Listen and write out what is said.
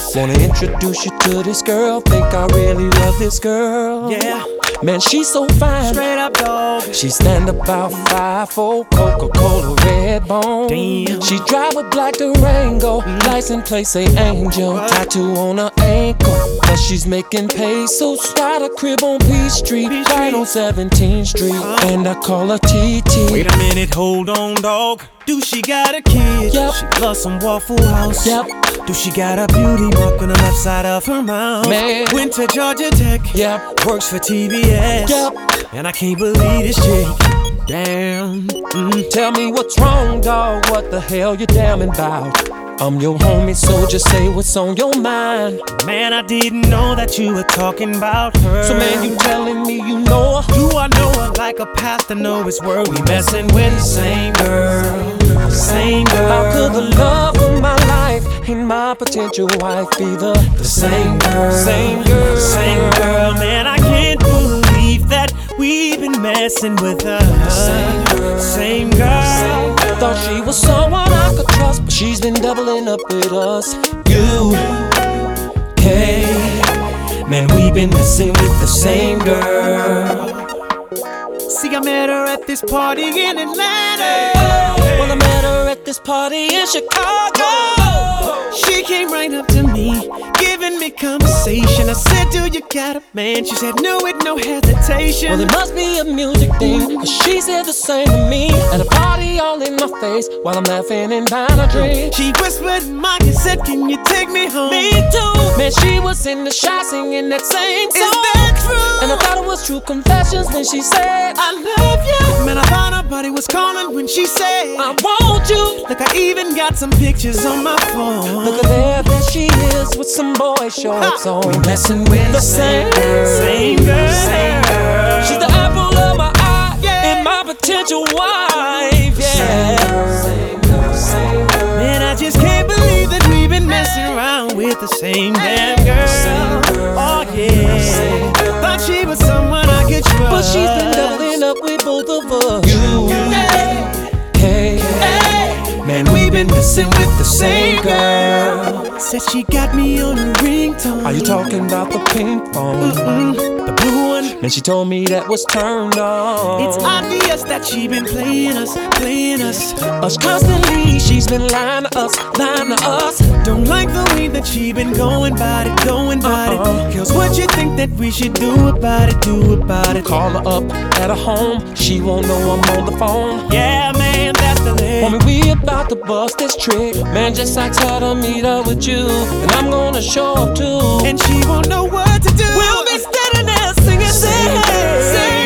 Wanna introduce you to this girl. Think I really love this girl. Yeah. Man, she's so fine. Straight up dog. She stand about 5'4", Coca-Cola red bone. Damn. She drive a black Durango, license plate say Angel. Tattoo on her ankle, cause she's making pesos. Got a crib on Peachtree, right on 17th Street, and I call her TT. Wait a minute, hold on, dog. Do she got a kid? Yep. She loves some Waffle House. Yep. Do she got a beauty mark on the left side of her mouth? Man. Went to Georgia Tech. Yep. Works for TBS. Yep. And I can't believe this chick. Damn. Tell me what's wrong, dog. What the hell you damning about? I'm your homie, so just say what's on your mind. Man, I didn't know that you were talking about her. So man, you telling me you know her? Do I know her like a pastor know his word? We messing with the same girl. Same girl. How could the love of my life and my potential wife be the same girl? Same girl. Same girl. Man, I can't believe that we've been messing with her. Same girl. Same girl. Thought she was someone I could trust, but she's been doubling up with us. You, hey, man, we've been messing with the same girl. See, I met her at this party in Atlanta. Well, I met her at this party in Chicago. She came right up to me, giving me conversation. I said, do you got a man? She said, no, with no hesitation. Well, it must be a music thing, cause she said the same to me. At a party all in my face, while I'm laughing and buying a drink. She whispered in my ear, said, can you take me home? Me too. Man, she was in the shot singing that same song. Is that true? And I thought it was true confessions when she said, I love you. Man, I thought her body was calling when she said, I want you. look, I even got some pictures on my phone. Look at there she is with some boy shorts on. We messing with the same girl. Same girl. Same girl. She's the apple of my eye, yeah, and my potential wife, yeah. Same girl. Same girl. Man, I just can't believe that we've been messing around with the same damn girl. Oh yeah. Thought she was someone I could trust, But she's been doubling up with both of us. You, hey, man, we've been messing with the same girl. Said she got me on a ringtone. Are you talking about the pink phone? The blue one. And she told me that was turned on. It's obvious that she been playing us. Us constantly, she's been lying to us. Don't like the way that she been going about it. Girls, what you think that we should do about it? Call her up at her home, she won't know I'm on the phone. Yeah, man, that's the thing. Homie, we about to bust this trick. Man, just ask her to meet up with you, and I'm gonna show up too. And she won't know what to do. We'll be standing there singing, same girl.